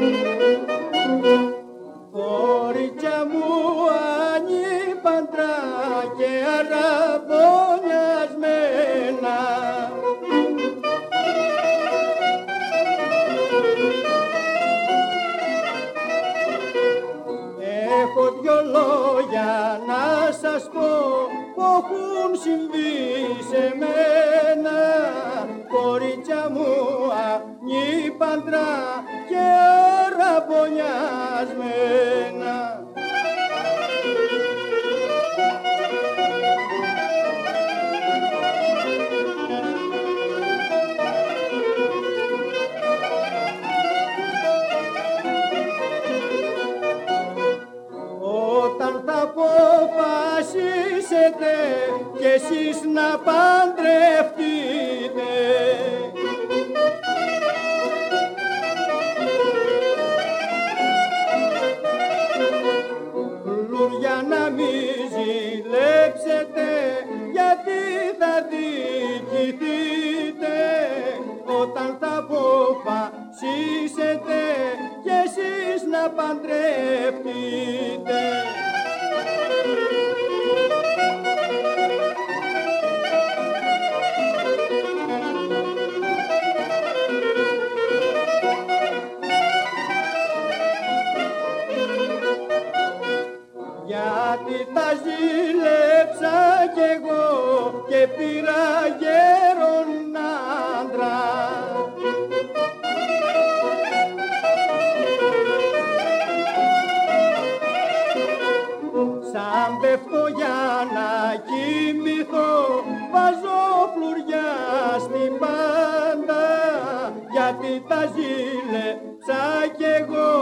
Κορίτσια μου ανήπαντρα και αραβωνιασμένα, έχω δυο λόγια να σας πω που έχουν συμβεί σε μένα. Κορίτσια μου ανήπαντρα και αραβωνιασμένα. Όταν θα αποφασίσετε κι εσείς να παντρευτείτε, φλουριά να μην ζηλέψετε, γιατί θα διοικηθείτε. Όταν θα αποφασίσετε κι εσείς να παντρευτείτε. Γιατί τα ζήλεψα κι εγώ και πήρα γέρον άντρα. Σαν πέφτω για να κοιμηθώ, βάζω φλουριά στην πάντα. Γιατί τα ζήλεψα κι εγώ